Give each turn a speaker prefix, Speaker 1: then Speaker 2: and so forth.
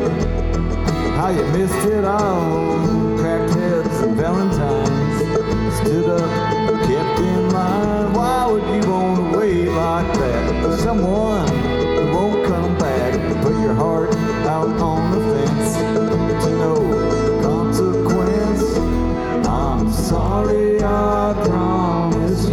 Speaker 1: how you missed it all. Cracked heads and Valentines stood up, kept in line. Why would you want to wait like that for someone